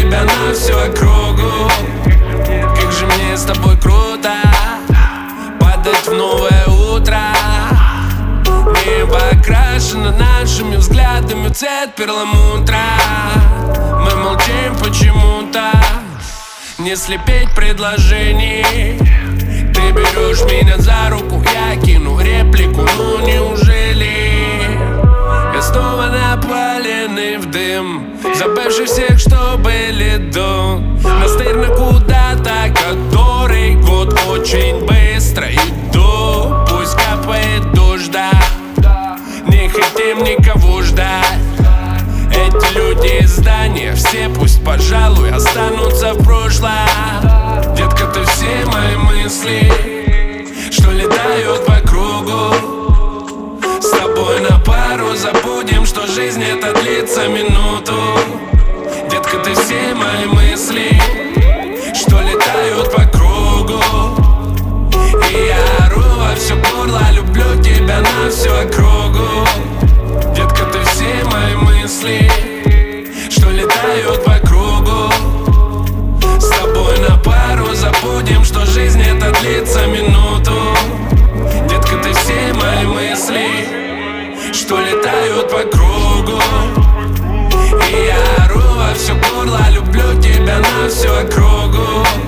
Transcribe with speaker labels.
Speaker 1: тебя на всю округу. Как же мне с тобой круто падать в новое утро. Небо окрашено нашими взглядами в цвет перламутра. Мы молчим почему-то, не слепеть предложений. Ты берешь меня за руку, я кину реплику. Ну неужели я снова напаленный в дым, забывший всех, что были до. Настырно куда-то, который год очень быстро иду. Пусть капает дождь, да, не хотим никого ждать. Эти люди из здания, все пусть, пожалуй, останутся в прошлом. Детка, ты все мои мысли, что летают по кругу. С тобой на пару забудем, что жизнь это длится минуту. Детка, ты все мои мысли, что летают по кругу. И я ору во все горло, люблю тебя на всю округу. Детка, ты все мои мысли, что летают по кругу. С тобой на пару забудем, что жизнь это длится минуту. Детка, ты все мои мысли, что летают по кругу. И я ору во все горло, люблю тебя на всю округу.